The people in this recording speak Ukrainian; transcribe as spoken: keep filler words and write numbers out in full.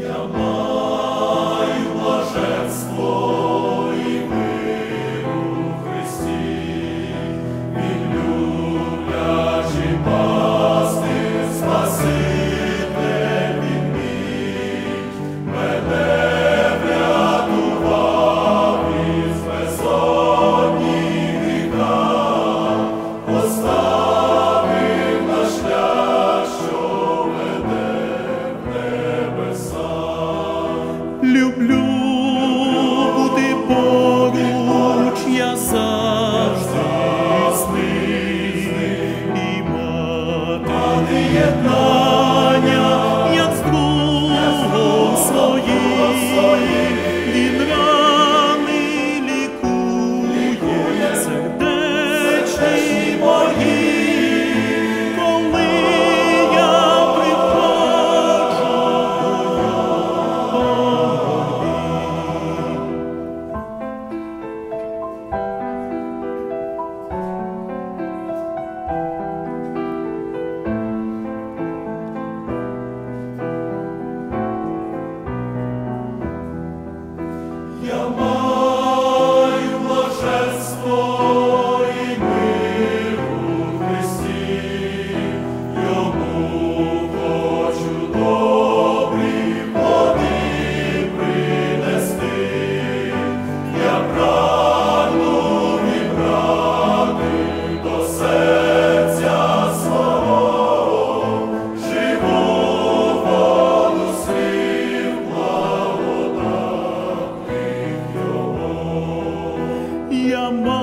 Я маю блаженство і мир у Христі, Він люблячий пастир, Спаситель Він мій, мене врятував із безодні гріха, поставив на шлях, що веде в небеса. Люблю бути поруч, я завжди з ним, і мати єднання, як з другом своїм. Він рани лікує, сердечні мої, коли я приходжу у боротьбі. Я маю блаженство і мир у Христі, Йому хочу добрі плоди принести. Я прагну вібрати до серця свого, живу воду слів благодатних Його. Я